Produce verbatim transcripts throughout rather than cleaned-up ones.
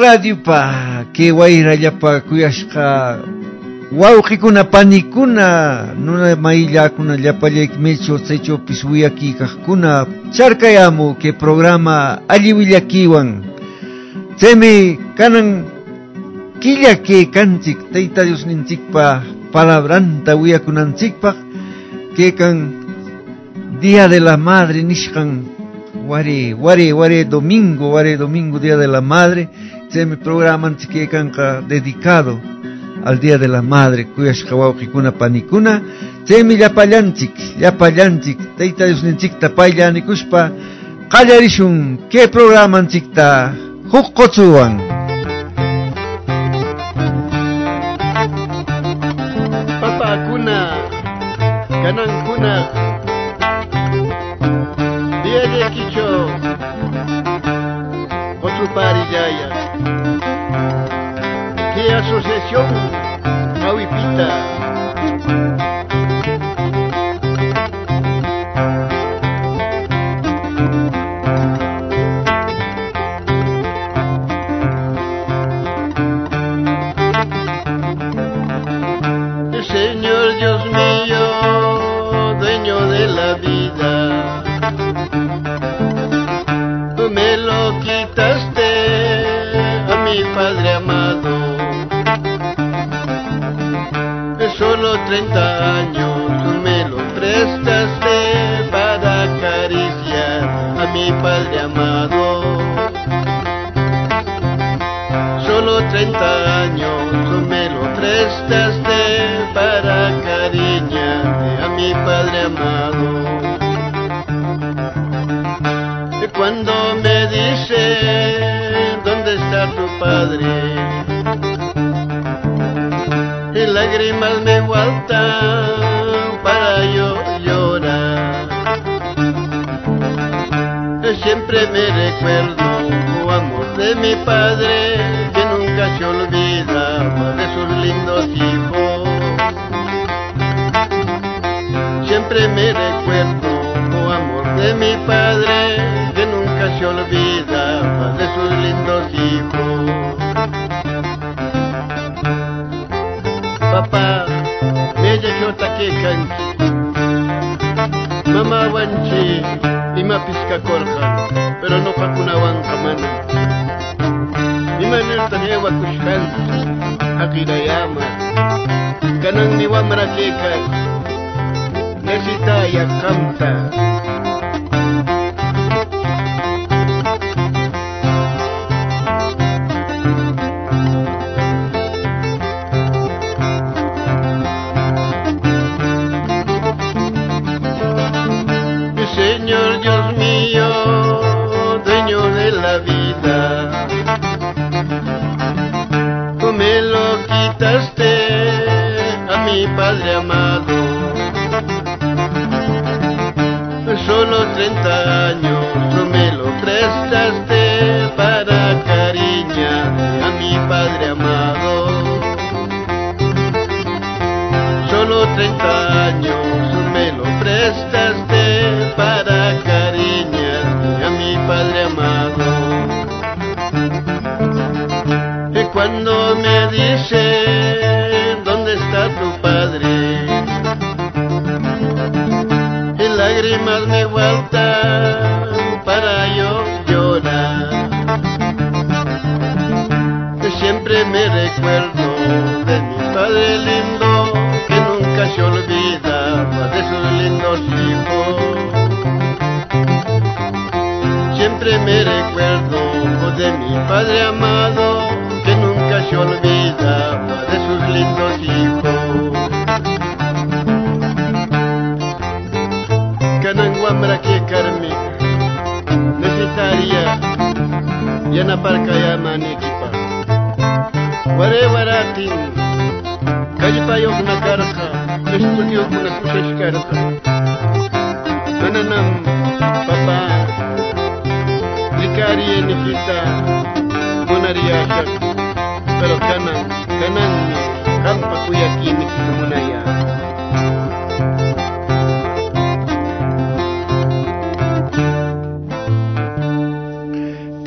radio pa que waira llapa kuyashka wawqikuna panikuna nuna maillakuna llapallaykimecho secho pisuyaki kaqkuna charkayamu que programa alliwillakiwan semi kanan killa que kanchik tayta Dios ninchikpa palabranta wiyakunanchikpa que kan Día de la Madre nishkan wari wari wari domingo wari domingo Día de la Madre semi programa que kanka dedicado al Día de la Madre kuyashka wawqikuna panikuna semi llapallanchik llapallanchik tayta Dios ninchikta payllanikushpa qallarishun que programanchikta huqqochuwan papakuna kanankuna diarekicho ochuparillaya que asociación Mawipita Señor Dios mío, dueño de la vida, tú me lo quitaste a mi Padre amado. Solo treinta años tú me lo prestaste para acariciar a mi Padre amado. Solo treinta años tú me lo prestaste para cariñarme a mi Padre amado. Y cuando me dice ¿dónde está tu Padre? Y lágrimas me faltan para yo llorar. Siempre me recuerdo, oh amor de mi Padre, que nunca se olvidaba de sus lindos hijos. Siempre me recuerdo, oh amor de mi Padre, que nunca se olvidaba de sus lindos hijos. Papá, me hecho taque canchi, mamá wanchi, y ma pisca corja, pero no kakuna wanka mana. Mi manil tahewa kushkan, akirayama, kanang ni wamra kekas, nesita ya kamta. Señor Dios mío, dueño de la vida, tú me lo quitaste a mi Padre amado. Solo treinta años tú me lo prestaste para cariñar a mi Padre amado. Solo treinta años tú me lo prestaste para cariñar a mi Padre amado. Y cuando me dice ¿dónde está tu Padre? Y lágrimas me faltan para yo llorar. Siempre me recuerdo de mi Padre lindo, que nunca se olvidaba de sus lindos hijos. Siempre me recuerdo de mi Padre amado, que nunca se olvidaba de sus lindos hijos. Kanangwamra que Carmi necesitaría yana parkaya manikipa. Ware waratin kallpayuq na karqa, estudio kuna kushash karqa. Mananam papa likari nikita munariyashak, pero kanan kanan kampa kuyaki nikita munaya.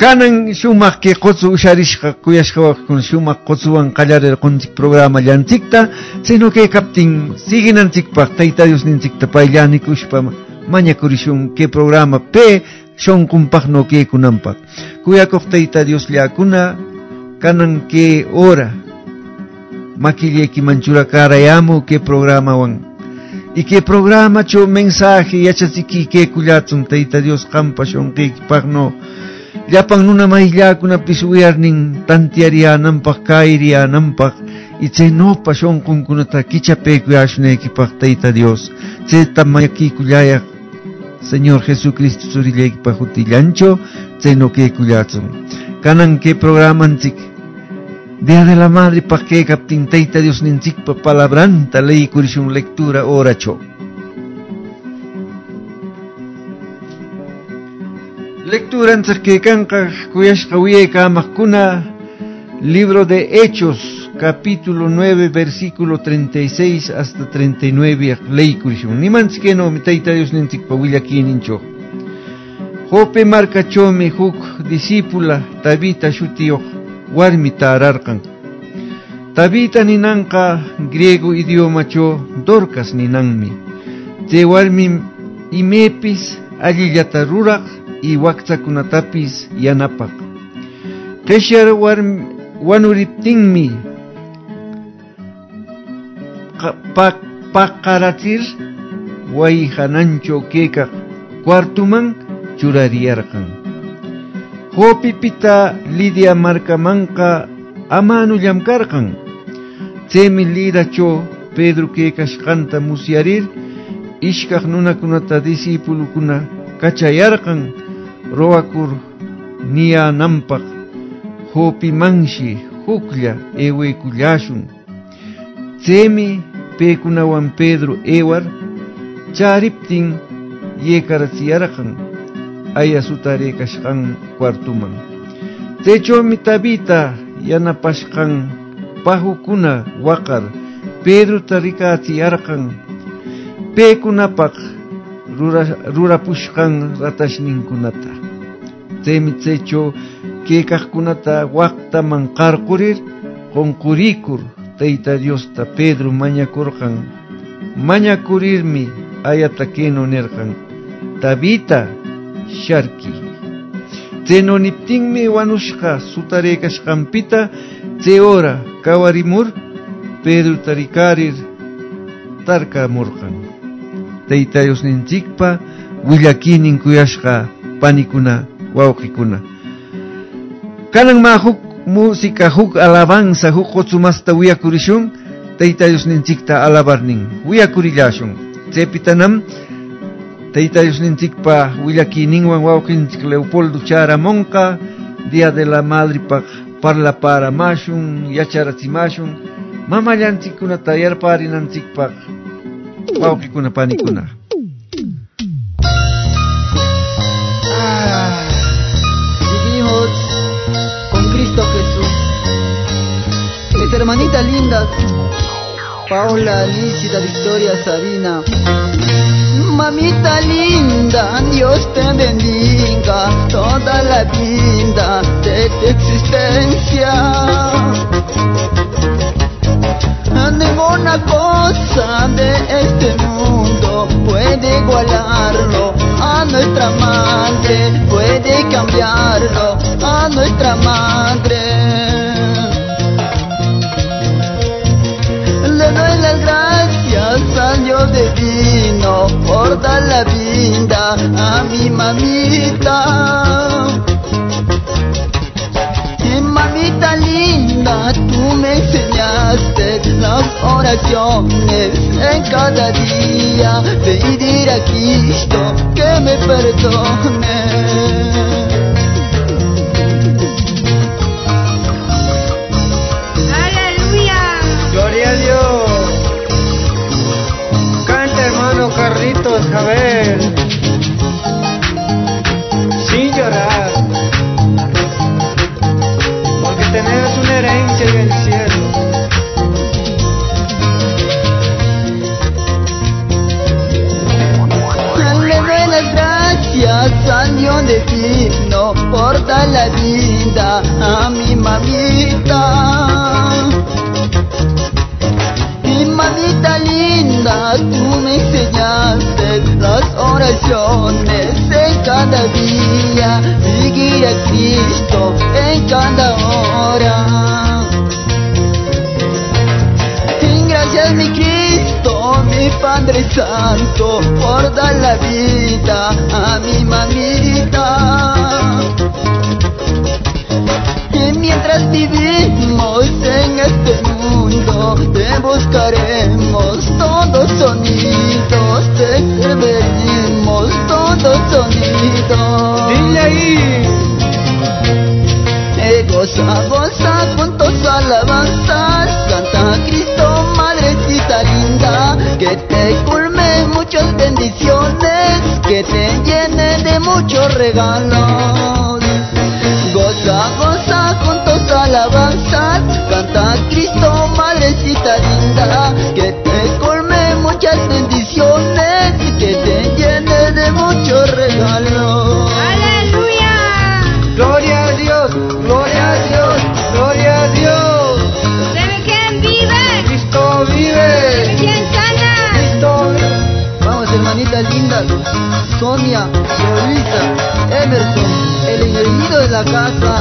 Kanan shumaq que qotsu usharishqa kuyashqa con shumaq qotsuwan qallarir qunchik programa llanchikta sino que captin siginanchikpaq tayta Dios ninchikta payllanikushpa mañakurishun que programa pe shonkunpaq no que kunanpaq kuyakuq tayta Dios llakuna kanan que hora maquilleki manchura karayamu que programa wan y que programa cho mensaje yachasiki que kullatsun tayta Dios qampa shonqikpaq no llapan nuna mayllakuna pisuyarnin tantiariananpaq kairiananpaq y chay nopa shonqunkunata kichapekuyashunaykipak tayta Dios chayta mañakikullaya Señor Jesucristo surillaykipak utillancho chay no kekullachun kanan que programanchik Día de la Madre pa que captin tayta Dios ninchikpa palabranta leykurishun lectura oracho Lectura antes que canca kuyashqa wiyaykamakuna libro de Hechos capítulo nueve versículo treinta y seis hasta treinta y nueve leykurishun nimanchik que no tayta Dios ninchikpa willakinincho Jope markachomi huk discípula Tabita shutiyoq warmi tararqan Tabita ninanqa griego idiomacho Dorcas ninanmi chay warmi imepis allillata ruraq y waqtakunatapis yanapaq qishar warmi wanuriptinmi paqaratir wayhanancho kekaq cuartuman churariyarqan Jopipita Lidia markamanqa amanullam karqan chaymi Lidacho Pedro kekashqanta musyarir ishkaq nunakunata discípulukuna kachayarqan rowakur niyananpaq Jopimanshi huklla ewekullashun chaymi pekunawan Pedro ewar chariptin yekarachiyarqan aya sutarekashqan cuartuman chaychawmi Tabita yanapashqan pahukuna waqar Pedrota rikachiyarqan pekunapaq rura rurapushqan ratashninkunata chaymi chaychaw kekaqkunata waqtaman qarqurir qunqurikur tayta Diosta Pedro mañakurqan mañakurirmi ayata keno nirqan Tabita sharki chayno niptinmi wanushqa sutarekashqanpita chay hora kawarimur Pedrota rikarir tarkamurqan tayta Dios ninchikpa willakinin kuyashqa panikuna wawqikuna kanan ma huk música huk alabanza huk qotsumasta wiyakurishun tayta Dios ninchikta alabarnin wiyakurillashun chaypitanam tayta Dios ninchikpa willakininwan wawqinchik Leopoldo charamonqa Día de la Madre paq parlaparamashun yacharasimashun mamallanchikkunata yarparinanchikpaq wawqikuna panikuna Ah, vivimos con Cristo Jesús. Mis hermanitas lindas, Paula, Alicia, Victoria, Sabina. Mamita linda, Dios te bendiga toda la vida de tu existencia. Ninguna cosa de este mundo puede igualarlo a nuestra madre, puede cambiarlo a nuestra madre. Le doy las gracias al Dios divino por dar la vida a mi mamita. Y mamita linda, tú me enseñaste las oraciones en cada día, pedir a Cristo que me perdone. Gloria a Dios. Canta, hermano Carlitos Javier, sin llorar, porque tenemos una herencia en el cielo. Le doy las gracias a divino por dar la vida a mi mamita. Mi mamita linda, tú me enseñaste las oraciones en cada día, seguir a Cristo en cada hora. Gracias mi Cristo, mi Padre Santo, por dar la vida a mi mamita. Y mientras vivimos en este mundo, te buscaremos todos sonidos, te serviremos todos sonidos. Dile ahí. Eh, goza, goza, juntos alabanzas, canta a Cristo, madrecita linda, que te culme muchas bendiciones, que te llene de muchos regalos. Goza, goza, juntos alabanzas, canta a Cristo, madrecita linda, que te culme muchas bendiciones, que te llene de muchos regalos. Gloria a Dios, gloria a Dios, gloria a Dios. ¿Sabe quién vive? Cristo vive. ¿Quién sana? Cristo vive. Vamos, hermanitas lindas, Sonia, Luisa, Emerson, el engreído de la casa.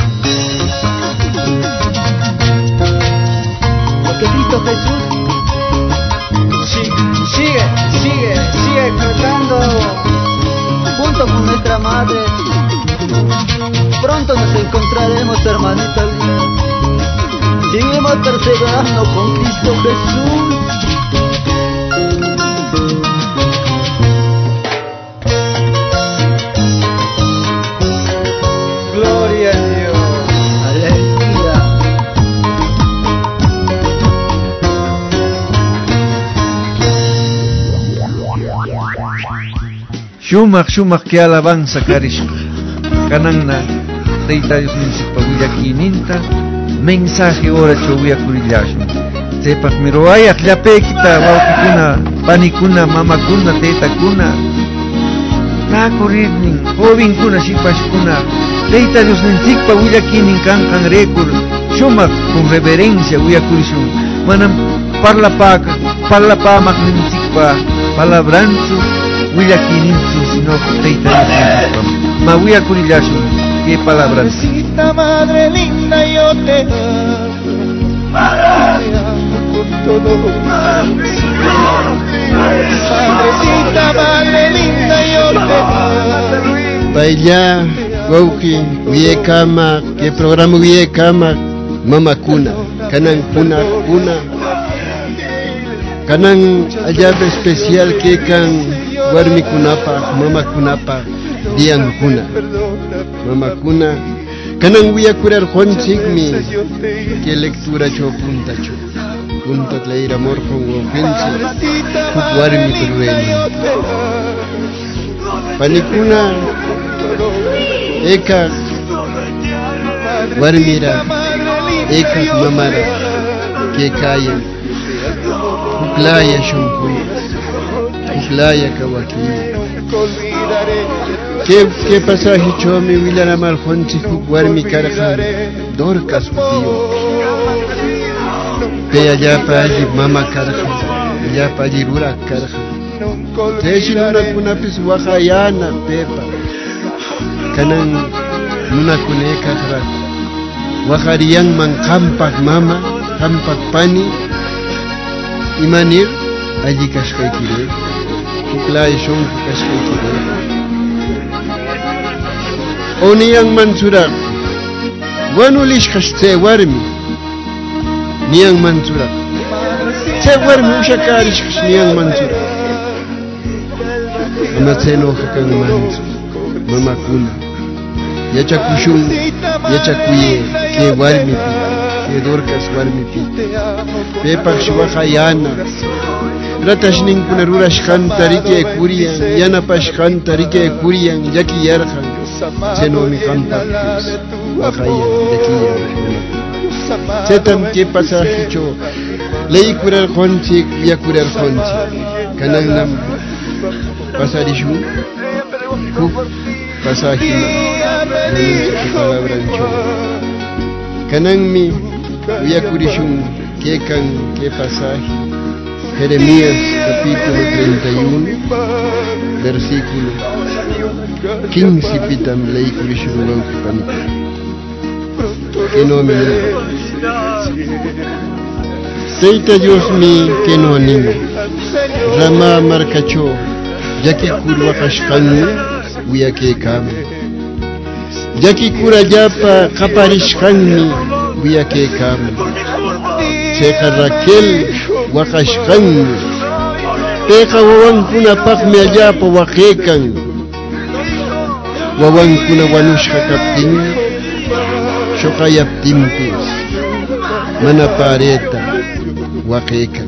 Porque Cristo Jesús Sí, sigue, sigue, sigue cantando. junto con nuestra madre, pronto nos encontraremos, hermanitas lindas. Seguimos perseverando con Cristo Jesús. Gloria a Dios. Aleluya. Shumak, shumak que alabanza carish. Cananna, Tayta Dios Municipal Villaquininta, mensaje ora chovia curillashu. Sepas miroaya, llapekita, waukikuna, panikuna, mamakuna, tetakuna. Na corrirnin, joven kuna, shipashkuna. Tayta Dios Municipal Villaquinin cancan rekur. Shumak con reverencia, huyakurishun. Manam parla pak, parla pa magnifica, palabranzu. Villaquininzu, sino Tayta Dios Municipal. Ma huyakurillashun. ¿Qué palabras? Madrecita, madre linda, yo te amo. Te amo con todo. Madrecita, madre linda, yo te amo. Baila, Wauki, Viekama, que programa Viekama, Mama Kuna, Canan Kuna Kuna, Canan allá especial que can Guarmi Kunapa, Mama Kunapa, Dian Kuna. Mama Kuna, Canan voy a curar Juan Sigmi, que lectura cho punta cho, punta leer amor con ofensa, Guarmi Perueno. Panikuna, Eka, Guarmira, Eka Mamara, que calla, Uklaya Shunku, Uklaya Kawaki. ¿Qué, qué pasaje chomi Wilana Malfonsi Guarmi Carja, Dorcas tío? Pe allá para allí Mama Carja, allá para allí Rura Carja. Te una kuna pis Wahayana Pepa. Kanan nuna kune kahra waharian man kampak mama kampak pani imanir allí kashkay kire uklay shon kashkay kire oniyan mansura wanulish kashte warmi niyan mansura te warmi ushakarish niyan mansura amatseno hakan mansura Mama Kuna, yachakushun, yachakuye, que warmi pi, que dorcas warmi pi, pepak shwahayana, ratashnin kuna rurashkan tarike kurian, yana pashkan tarike kurian, yaki yarhan, seno mi kampa, wahayan, yaki yarhan. Setam que pasajicho, lei kurar khonchi, ya kurar khonchi, kananam pasarishu, pasaje la palabra ancho kananmi uyakurishun que can que pasaje Jeremías capítulo treinta y uno versículo quince pitam ley kurishun waukipan que no me Teita Dios mi que no animo Rama marcacho Yaki kurwa kashkanmi Uyake kam Yaki kura yapa kaparishkanmi Uyake kam Checa Raquel wakashkanmi Teca wawankuna pakmi ayapa wakekan Wawankuna wanushka kaptin Shokayaptimpis Mana pareta Wakekan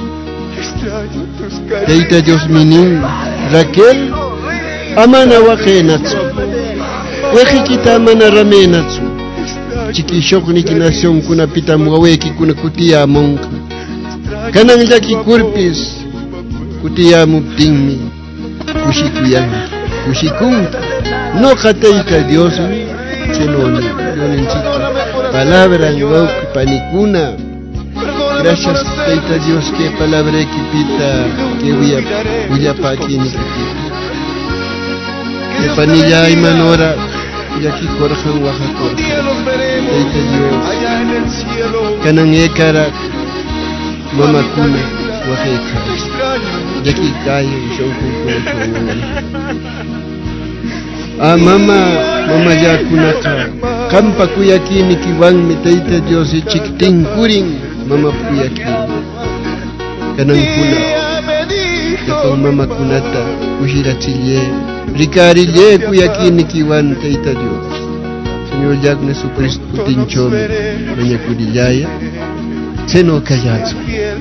Teita Dios minin Raquel amana wakenatsu Wejikita amana ramenatsu Chikishok nikinación kuna pitam waweki kuna kutia monka Kanang yaki kurpis Kutia muptingmi Kushikuyan Kushikun No kateita Dios mi Senoni Palabra en wauki panikuna Gracias Teita Dios que palabra equipita que voy a voy a pa aquí ni que panilla y manora y aquí corjan Oaxaca Teita Dios canan ekara mama kuna Oaxaca y aquí cae son con ah mama mama ya kunaka kampa kuyaki ni kiwan mi Teita Dios y chiktin kuring mama kuyaki kanang kuna kapag mama kunata kushiratilye rikarille kuyaki ni kiwan Teita Dios Señor Jack na su Cristo tinchome manya kudillaya seno kayatsu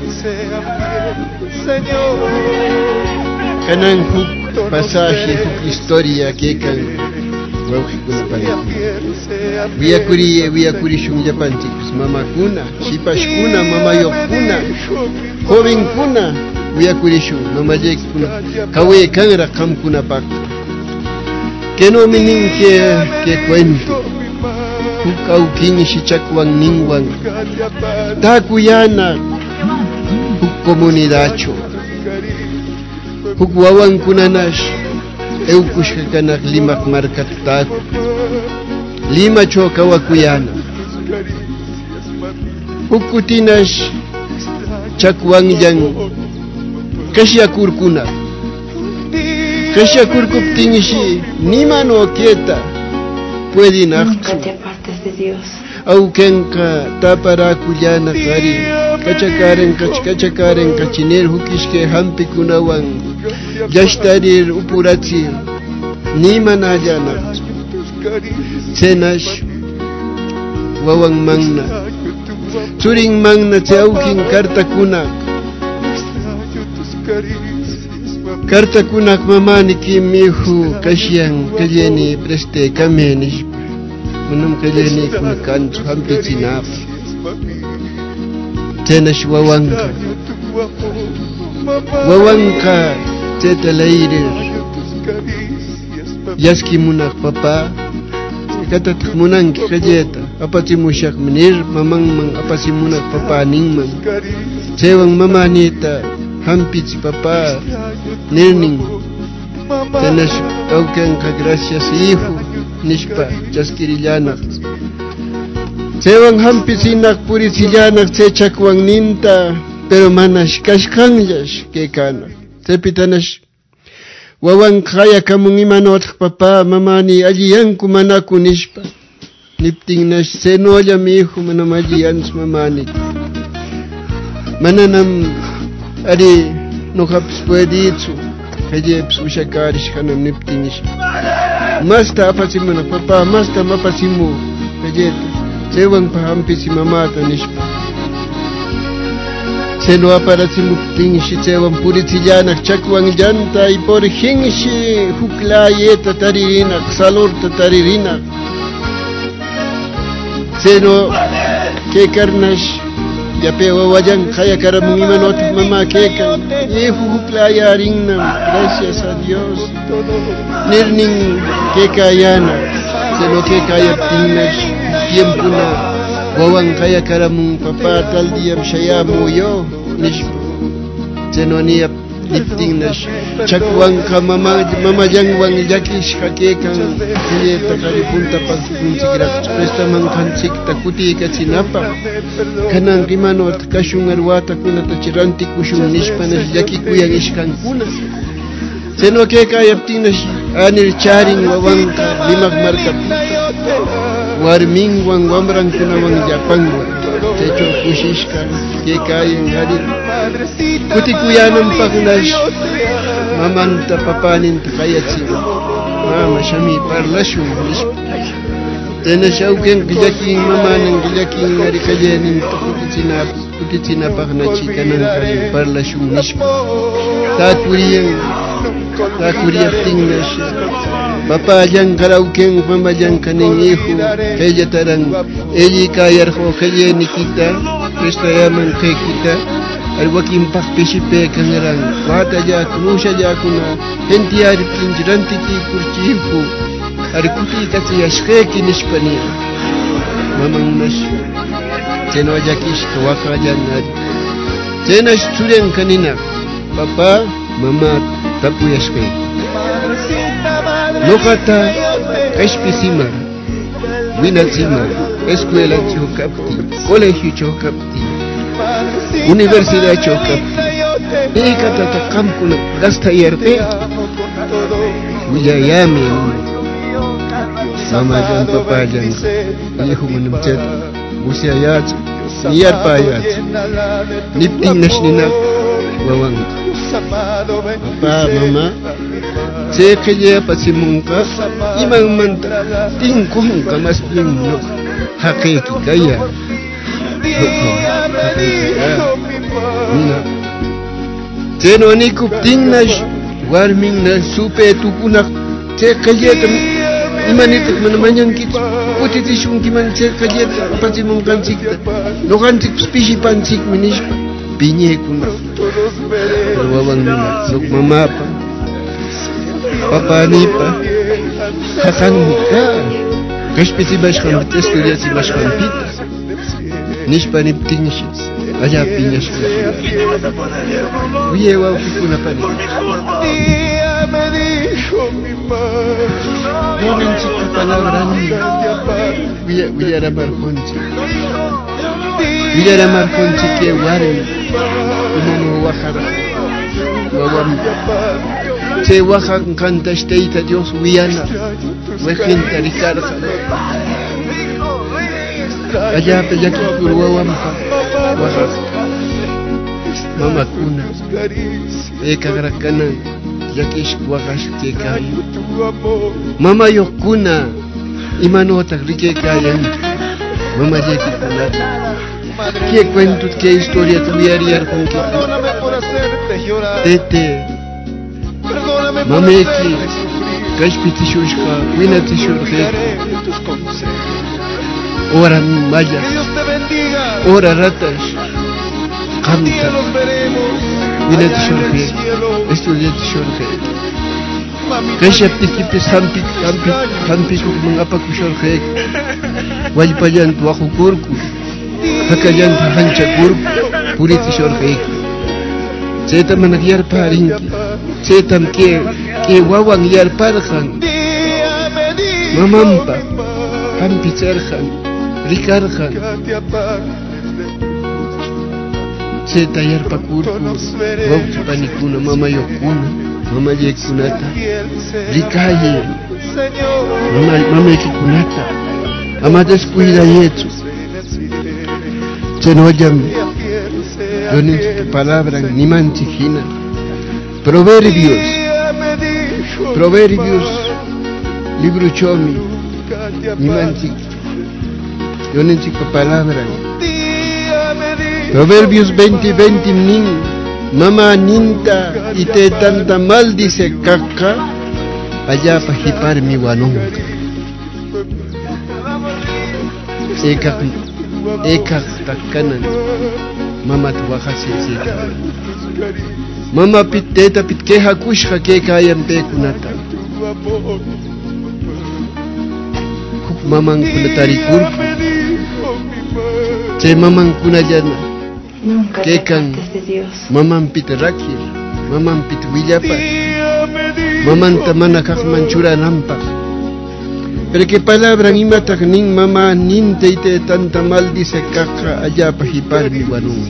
kanang huk pasaje huk historia que kan wauki kuna panikuna Viyakuri viyakuri shun yapanchikis mama kuna shipash kuna mama yok kuna joven kuna viyakuri shun mama yek kuna kawe kanra kam kuna pak que no minin que que cuento hukau king shichakwan ningwan takuyana huk comunidacho huk wawan kunanash eukushka kanak limak markat taku Lima choka wakuyana Hukutinash Chakwangyan Kashiakurkuna Kashiakurkuptinshi Nima no quieta Puede Nunca te apartes de Dios Aukenka tapara kuyana kari Kachakaren kachakaren kachinir hukishke hampi kunawan Yashtarir upuratsir Nima najana Senash Wawang mangna Turing mangna Chaukin karta kunak Karta kunak mamani kimihu Kashiang kalyeni preste kamenish Manam kalyeni kunakanchu hampi sinap Senash wawangka Wawangka Tetalairi Yaski munak papa Kata munan kajeta apasimushak menir mamang mang apasimunak papa ning mang sewang mamanita hampich papa nirning tenas auken ka gracias hijo nishpa chaskirillanak sewang hampisinak purisillanak se chakwang ninta pero manash kashkanyash que kana sepitanash Wawan kaya kamung imanot papa mamani aliyan kumanaku nishpa nipting na senoya mi hijo manamajian mamani mananam ari no haps pueditsu kajeps ushakarish kanam niptingish masta apasimuna papa masta mapasimu kajeta sewang pahampisi mamata nishpa Seno aparatsimuptinshi tsewan puritsillanak chakwan llanta y por hinshi huklayeta taririnak salorta taririnak Seno que karnash yape wawayan kaya karamun imanotik mamá kekan yehu playa ringnam gracias a Dios nirning kekayana seno kekayaptinnash tiempo na wawan kaya karamun papá tal día shayamo yo nish seno niap niptinnash chakwan ka mama mama jangwan yakish kakekan tiye takari punta pagpunsikrak presta man kansik takuti katsinapa kanan rimano kashun arwata kuna tachiranti kushun nishpanas yakikuyan ishkankuna seno keka yaptinash anir charin wawanka limak markapita warmingwan wamran kunawan yapangwan techo kushishkan kekayan harin kutikuyanam pagnash mamanta papanin takayatsi mama shami parlashun tena shauken gijakin mamanan gijakin arikayenin tukutichina kutichina pagnachi kanan harin parlashun nishpa takuriyan takuriyaptinnash papa yang karauken mama yang kanin hijo kaya tarang eji kayarho kaya nikita presta yaman kekita alwakin pakpesipe kangarang wata ja kumusha ja kuna henti ari pinjiranti ki kurchifu ari kuti kati yashkeki nishpani mamang nash teno jakish kawaka janari tena sturen kanina papa mama tapu yashkeki Nokata Kashpisima Winasima Escuela Chocapti Colegio Chocapti Universidad Chocapti Ekata Takamkuna Gasta Yerpe Willayami Mama Jan Papa Jan Hijo Munumchet Musiayat Niyarpayat Nipting Nashnina Wawang Papa Mama se kaya pasimunka imang manta tingkong kamas no hakeki kaya seno ni kupting nash warming na supe tukunak se kaya imanitak manamanyang kit putitishung kiman se kaya pasimunkan sikta nokan sik spisi pansik minish pinye kunak wawang nuna sok mamapa Papa nipa hakanka kashpiti bashkan estudias y bashkan pita nishpa niptinshis allá piñas uye wa fikuna pani me dijo mi madre no me chica palabra uye uye era marconchi uye era marconchi que guaren como guajara guaguam se wajan cantasteita Dios wiana wejinta ricarja allá peyaki kurwawampa waja mama kuna eka grakana yakish wagash keka mama yokuna imanota rike kayan mama yeki kuna qué cuentos qué historia tuviera con que tete mameki kashpiti shushka winati shurje ora maya ora ratash canta winati shurje estudiati shurje kashapti kipi sampi sampi sampi mangapa kushurje wajpayan tuaku kurku hakayan hancha kurku puriti shurje Zeta managyar parinki, zetam ke ke wawang yar parhan, mamampa, pampizerhan, rikarhan, zeta yar pakurku, wawch panikuna, mama yokuna, mama yekunata, rikaye, mama mama yekunata, ama descuida yetu, zenojam. Donen tu palabra ni manchijina. Proverbios, Proverbios, libro chomi, ni manchij. Donen tu palabra. Proverbios veinte, veinte nin, mama ninta y te tanta mal dice caca, allá pa hipar mi guanonca. Eka eka takanan mama tuwahasi sika mama pit teta pit keha kushka keka ayam pekunata kuk mamang kunatari kurku che mamang kunajana kekan mamang pit rakir mamang pit willapa mamang tamana kak manchura nampak. Pero que palabra ni mata nin mamá nin teite tanta mal dice caca allá pa hipar mi guanung.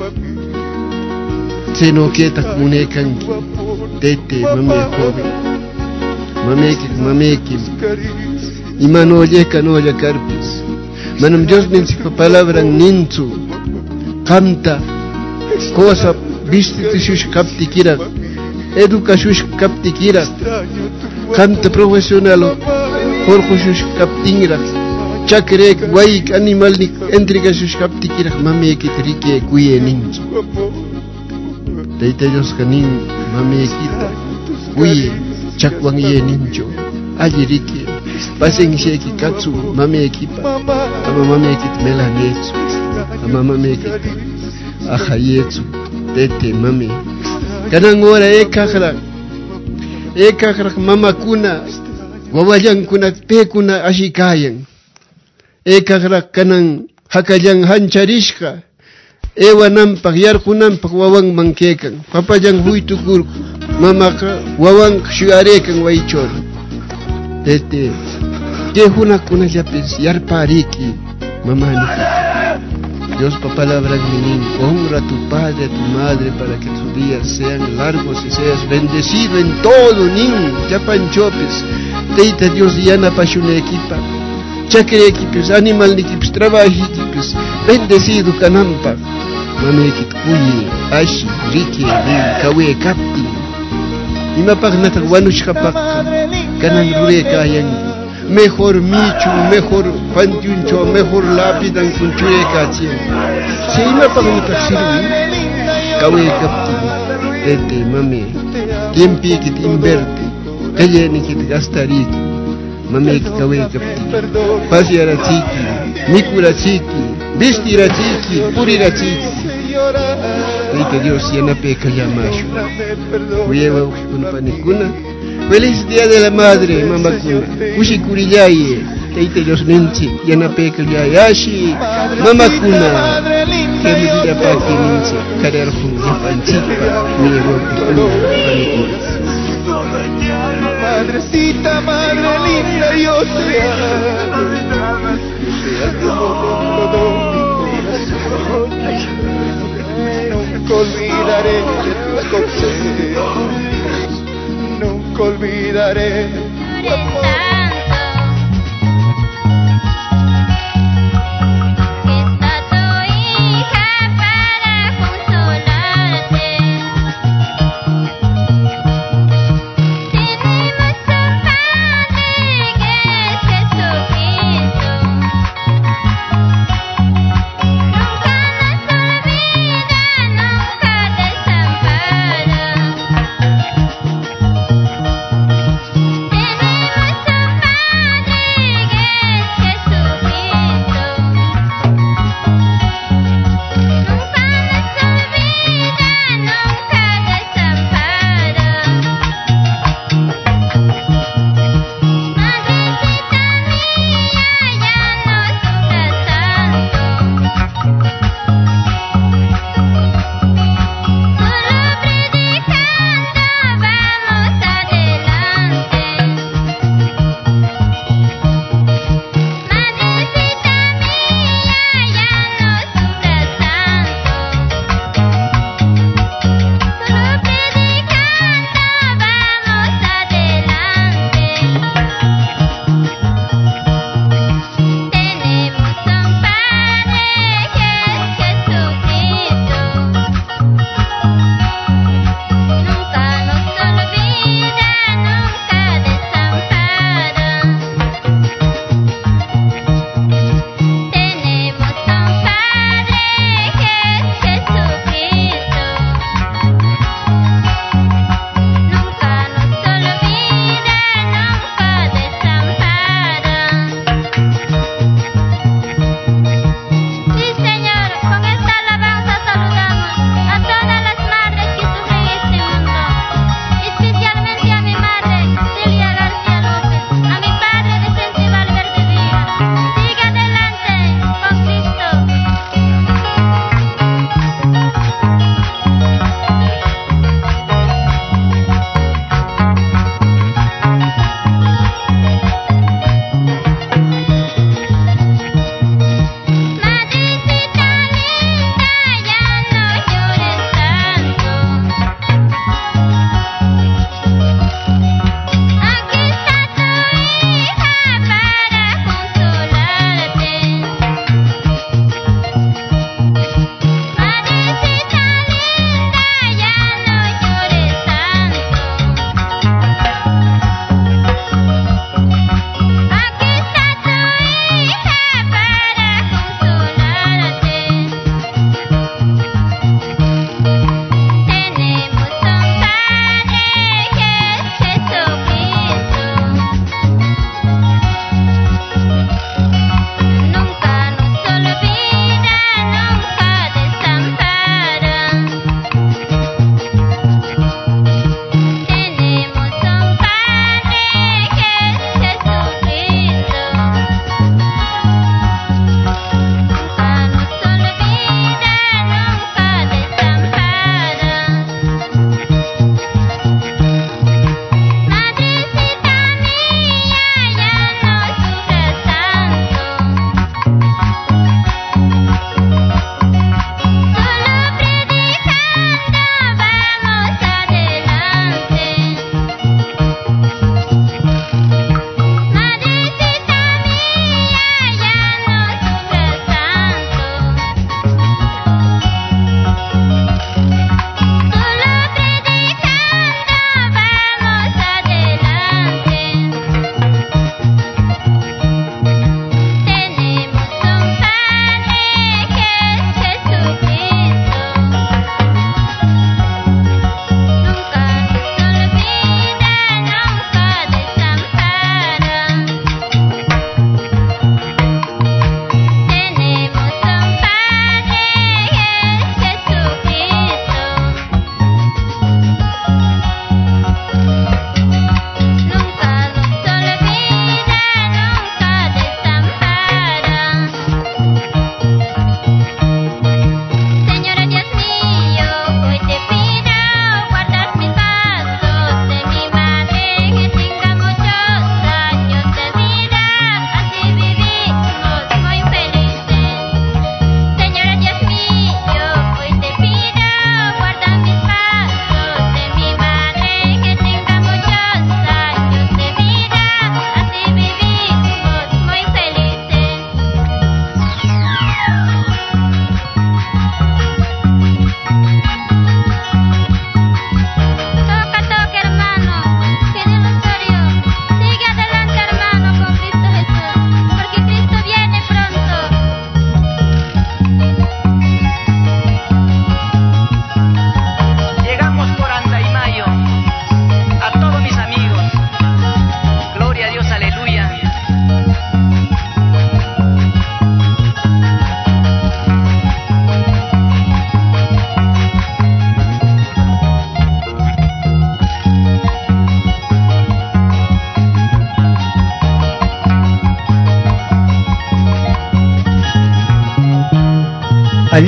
Se no quieta comunican tete mame joven. Mameki mameki. Y mano yeca no ya carpis. Manam Dios nin si palabra ninzu. Canta cosa viste shush kapti kira. Educa shush kapti kira. Canta profesional. Jorge sus captingra, chakrek, guayik, animal ni entrega sus captikira, mame que trique, cuye ninjo. Teite ellos canin, mame quita, cuye, chakwan ye ninjo, ayirike, pasen sheki katsu, mame equipa, ama mame kit melanetsu, ama mame kit ajayetsu, tete mame. Kanang ora e kakrak, e kakrak mama kuna. Wawayan kuna te kuna ashikayan. Ekakrak kanang hakayan hancharishka. Ewa nampak yar kunampak wawang mangkekan. Papayang huy tukur mamaka wawang shuarekan waichor. Tete. Ke hunak kuna yapis yar pariki mamani. Dios pa palabra minin, honra a tu padre, a tu madre, para que tus días sean largos y seas bendecido en todo, nin, ya panchopes. Teita Dios yana pashune equipa, chakre equipes, animal equipes, trabajo equipes, bendecido canampa. Mame ekip kuyi, ashi, riki, kawe kapti. Ima pagnata wanushkapak, kanang rure kayangi. Mejor michu, mejor pantiuncho, mejor lápidan con chuye kachien. Si ima pagnata sirvi, kawe kapti, tete mame, tiempi kit inverte. Kaya ni kit gastariki, mame kit kawe kapti, pasi ara chiki, mikura chiki, bisti ra chiki, puri ra chiki. Teite Dios yana peka yamashu, kuyewa ukipanikuna. Feliz día de la madre, mamá kuna, kushikuriyaye, teite Dios ninchi, yana peka yayashi, mamá kuna, que mi vida paki ninchi, karer hun yapanchipa, mi eropi panikuna. Madrecita, madre linda, yo te amo. Te amo todo mi corazón. Nunca olvidaré de tus consejos. Nunca olvidaré tu amor. Tenemos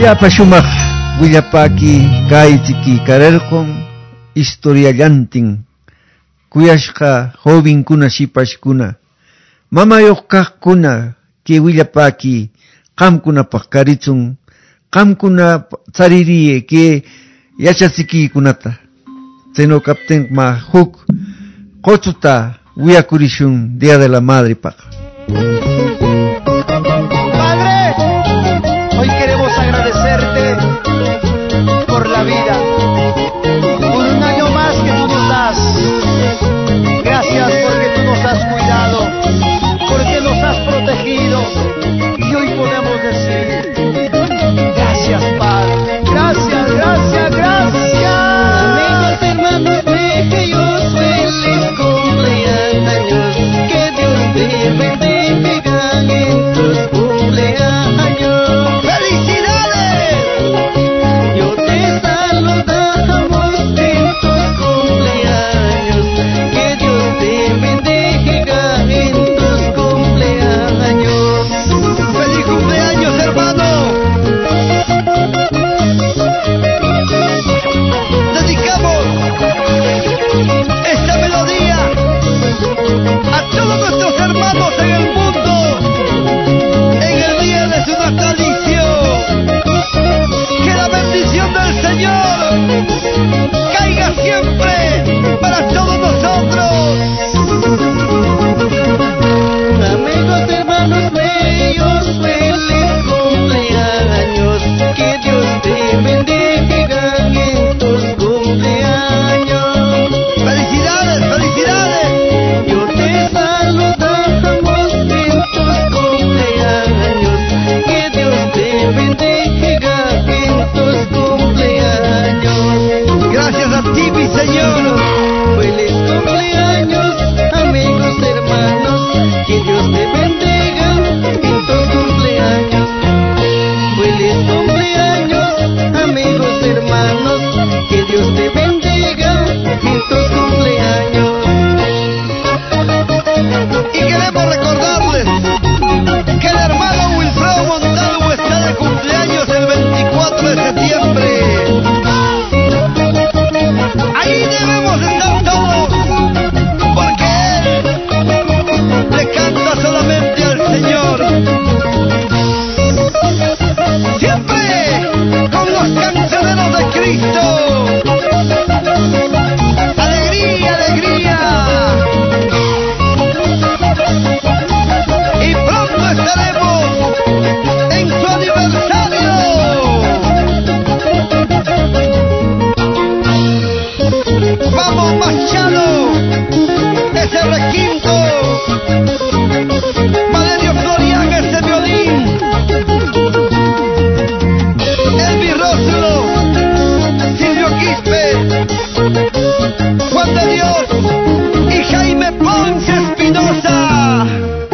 Llapa shumaq willapaki kaytiki karerqon historia llantin kuyashqa jovenkuna shipashkuna mamayuq kaqkuna que willapaki qamkunapaq karitsun qamkuna tsaririye que yachasikikunata seno kapten ma huk qochuta wiyakurishun Día de la Madre paq. Padre, hoy queremos agradecerte por la vida, por un año más que tú nos das. Gracias porque tú nos has cuidado, porque nos has protegido, y hoy podemos decir gracias, Padre. Gracias, gracias, gracias. Amigos, hermanos, bellos, feliz cumpleaños. Que Dios te bendiga en tus cumpleaños. ¡Felicidades! Yo te saludamos en tus cumpleaños. Que Dios te bendiga en tus cumpleaños. ¡Feliz cumpleaños, hermano! Dedicamos esta melodía a todos nuestros hermanos en el mundo en el día de su natalicio. Que la bendición del Señor caiga siempre para todos nosotros. Amigos, hermanos, bellos, feliz cumpleaños. Que Dios te bendiga en tus cumpleaños. ¡Felicidades, felicidades! Yo te saludamos en tus cumpleaños. Que Dios te bendiga en tus cumpleaños. Gracias a ti, mi Señor. Feliz cumpleaños, amigos, hermanos. Que Dios te bendiga en tus cumpleaños. Feliz cumpleaños, amigos, hermanos. Que Dios te bendiga en tus cumpleaños. Y queremos recordarles que el hermano Wilfredo Montalvo está de cumpleaños el veinticuatro de septiembre. Ahí debemos estar todos, porque él le canta solamente al Señor. Siempre con los cancioneros de Cristo. ¡Alegría, alegría! Y pronto estaremos en su aniversario. Vamos, Machado, ese requinto. Valerio Florian, ese violín. Elvi Rósulo, Silvio Quispe, Juan de Dios y Jaime Ponce Espinosa.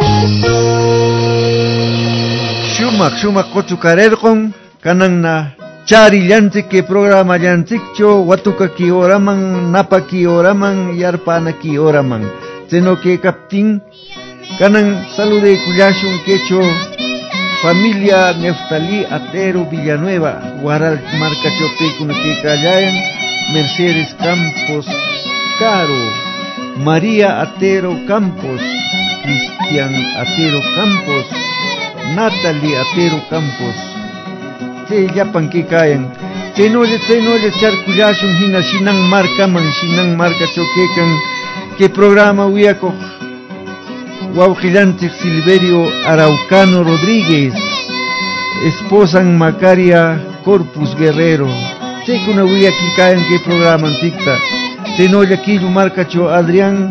Shumaq shumaq qochukarerqon kananna chari llantik que programa llantikcho watuka ki oraman napa ki oraman yarpana ki oraman sino que captin kanan salude kuyashun quecho familia Neftalí Atero Villanueva Guaral marca Chopecuna que callayan Mercedes Campos Caro María Atero Campos Cristian Atero Campos Natalie Atero Campos te yapan que caen te no le te no le charcuyashun hina sinan marca man sinan marca choquecan que programa huiaco Guauquilante Silverio Araucano Rodríguez esposa Macaria Corpus Guerrero te kuna huia que caen que programa anticta te no le aquí marcacho Adrián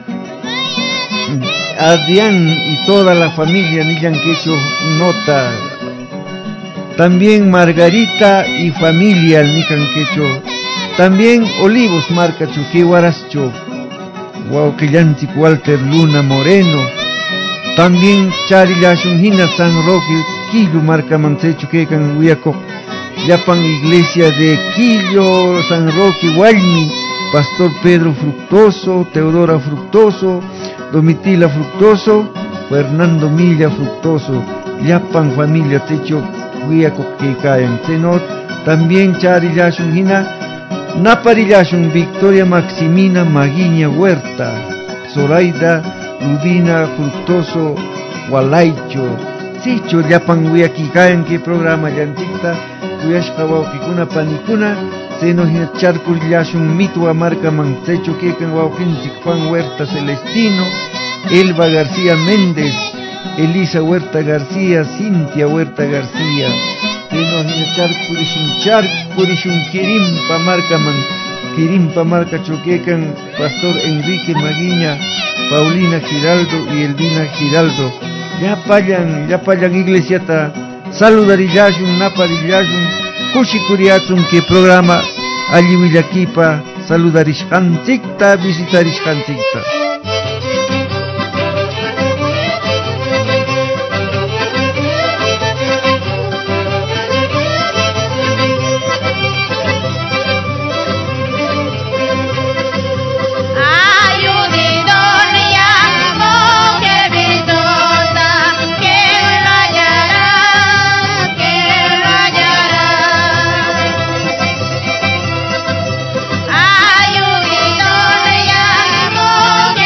Adrián y toda la familia Nillan Quecho nota. También Margarita y familia Nican Quecho. También Olivos marca Chuquihuarascho. Guauquillantic Walter Luna Moreno. También Charilashunjina San Roque Quillo marca Mantecho Quecan Huiaco. Yapan Iglesia de Quillo, San Roque Guaymi. Pastor Pedro Fructoso, Teodora Fructoso, Domitila Fructoso, Fernando Milla Fructoso, Yapan familia Techo wiyakuqtiykayan sino también charillashun hina naparillashun Victoria Maximina Maguiña Huerta, Zoraida Rubina Fructoso Walaicho, sicho llapan wiyakikayan que programa llanchikta kuyashqa wawqikuna panikuna seno hina charkurillashun Mitwa marca mansecho kekan wawqinchik Juan Huerta Celestino, Elba García Méndez, Elisa Huerta García, Cintia Huerta García, seno hina charkurishun charkurishun Kirimpa marca man Kirimpa marca choquecan Pastor Enrique Maguiña, Paulina Giraldo y Elvina Giraldo. Ya payan, ya payan iglesiata, saludarillashun, naparillashun, kushikuriatsun que programa allí willakipa, saludarishkanchikta, visitarishkanchikta. Ayudito le llamo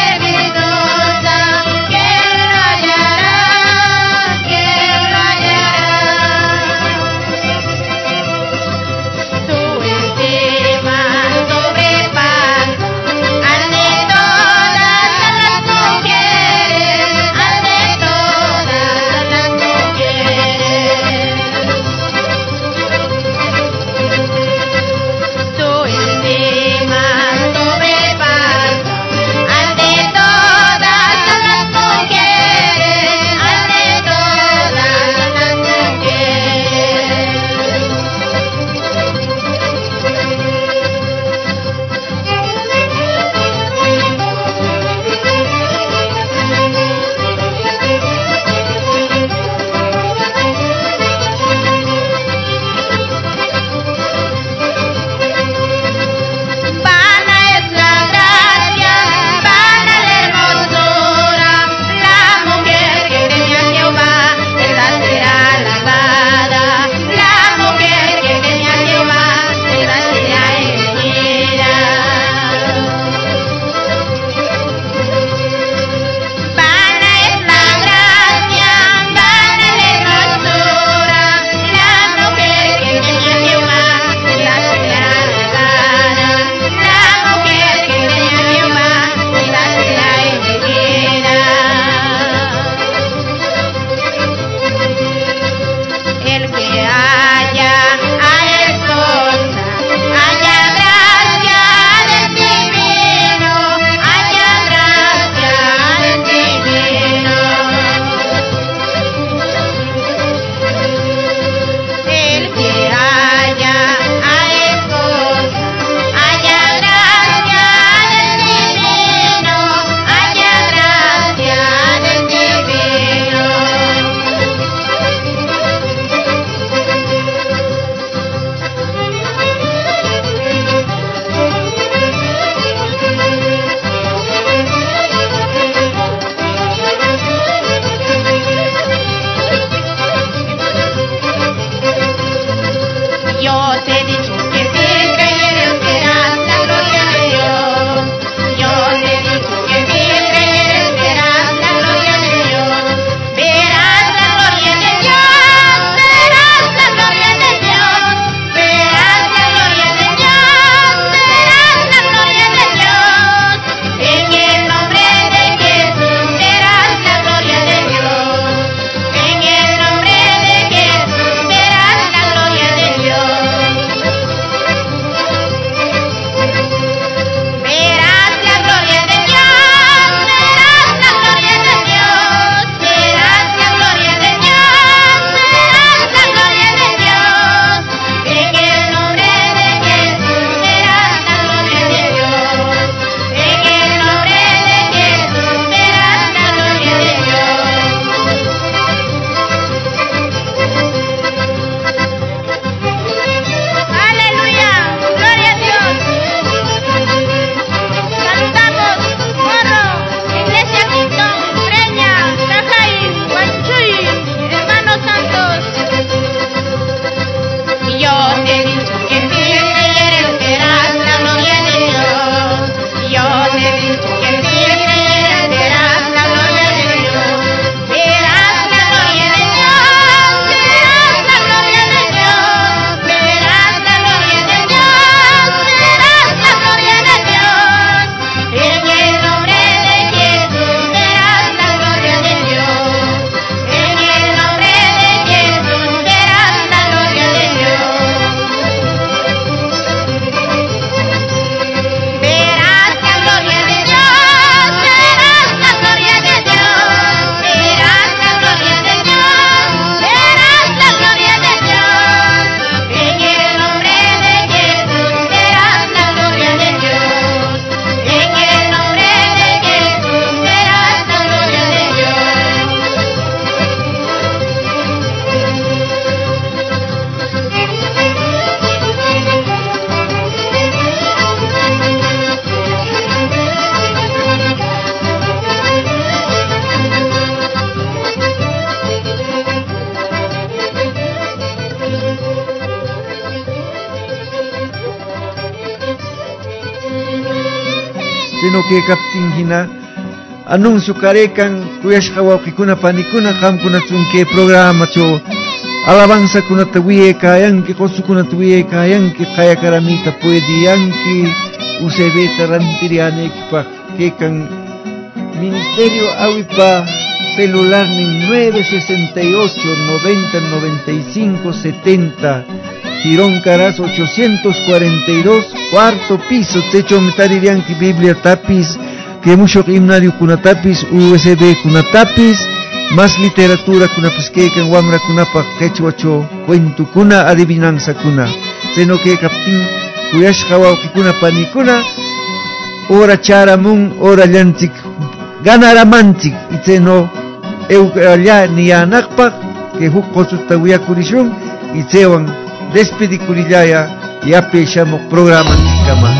seno que captingina anuncio carecan kuyashqa wawqikuna panikuna qamkuna chunke programa cho alabanza kunata wiye kayanki qosukunata wiye kayanki qayakaramita puediyanki usebeta rantirianekipaq kekan ministerio awipa celular nin nueve sesenta y ocho noventa noventa y cinco setenta Girón Caraz ochocientos cuarenta y dos cuarto piso techo metaririanki Biblia tapis que mucho himnario kunatapis U S B kunatapis más literatura kunapis que kan wamra kunapa quechuacho cuento kuna adivinanza kuna seno que captin kuyashqa wawqikuna panikuna ora charamun ora llantik ganaramantik itzeno eu allá niyanaqpaq que huk qosuta wiyakurishun itzewan despedikurillaya yape shamuq programa tikama.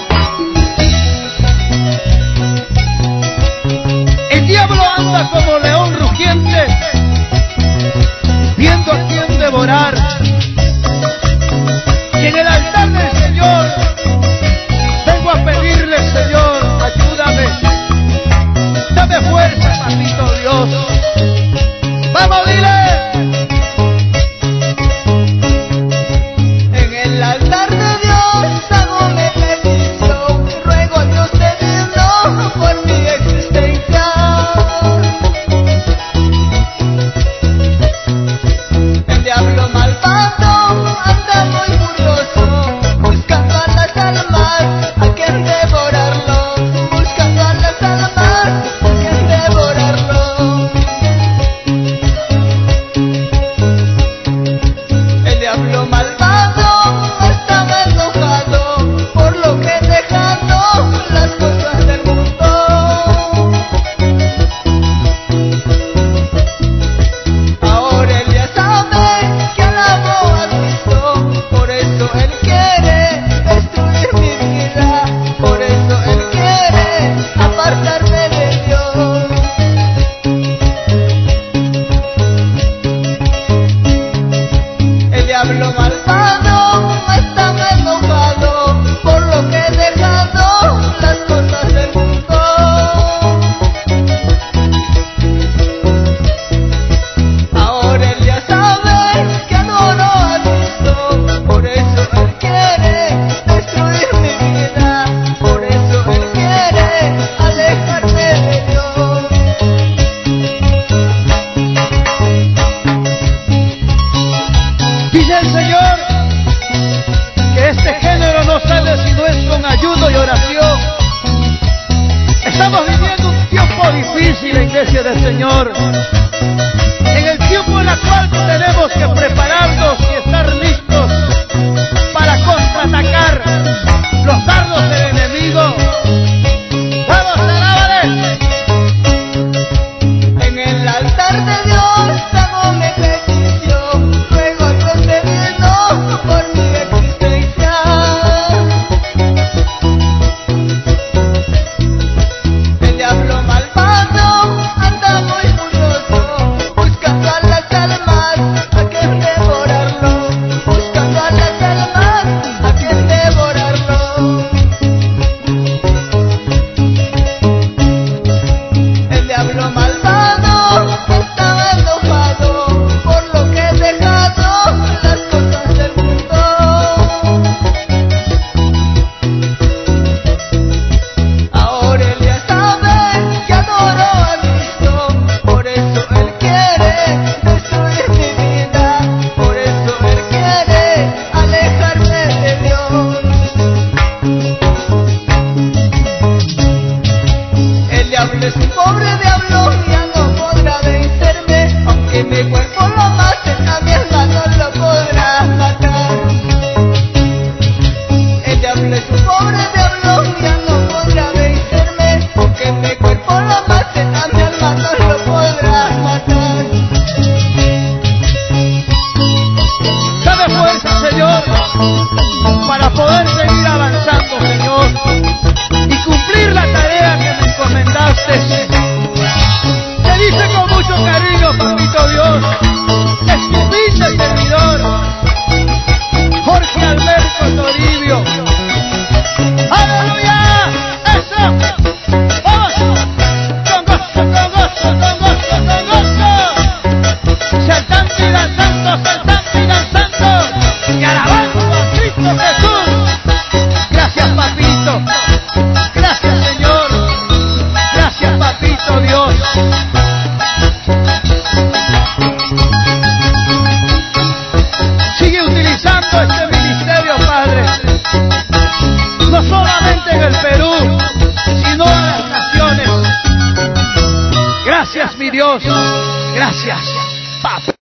El diablo anda como león rugiente, viendo a quién devorar. Y en el altar del Señor vengo a pedirle, Señor, ayúdame, dame fuerza, maldito Dios. Vamos, dile. En el altar de Dios hago mi petición, ruego a Dios eterno por mi existencia. El diablo malvado anda muy furioso, buscando a las almas a quien devorarlo, buscando a las almas a quien devorarlo. El diablo malvado estaba enojado por lo que he dejado las cosas del mundo. Ahora él ya sabe que alabo a Cristo, por eso él quiere destruir mi vida, por eso él quiere apartarme de Dios. El diablo malvado está enojado por lo que he dejado las cosas del mundo. Ahora él ya sabe que adoro a Cristo, por eso él quiere destruir mi vida, por eso él quiere alejarme de Dios. Dice el Señor que este género no sale si no es con ayuno y oración. Estamos viviendo un tiempo difícil, la iglesia del Señor, en el tiempo en el cual tenemos que prepararnos y estar listos para contraatacar los dardos del enemigo. ¡Vamos, alábale! En el altar de Dios hago mi petición, ruego a Dios eterno por mi existencia. El diablo malvado anda muy furioso, buscando a las almas a quien devorarlo, buscando a las almas a quien devorarlo. El diablo malvado estaba enojado por lo que he dejado las cosas del mundo. Ahora él ya sabe que adoro a Cristo, por eso él quiere destruir mi vida, por eso él quiere alejarme de Dios. El diablo es un pobre diablo, ya no podrá vencerme, aunque mi cuerpo lo mate, a mi alma no lo podrá matar. El diablo es un pobre diablo, ya no podrá vencerme, aunque mi cuerpo lo mate, a mi alma no lo podrá matar. Dame fuerza, Señor, para poder seguir avanzando, Señor, y cumplir la tarea que me encomendaste. Te dice con mucho cariño, papito Dios, es tu humilde servidor, Jorge Alberto Toribio. ¡Aleluya! ¡Eso! Gracias, mi Dios. Gracias, Padre.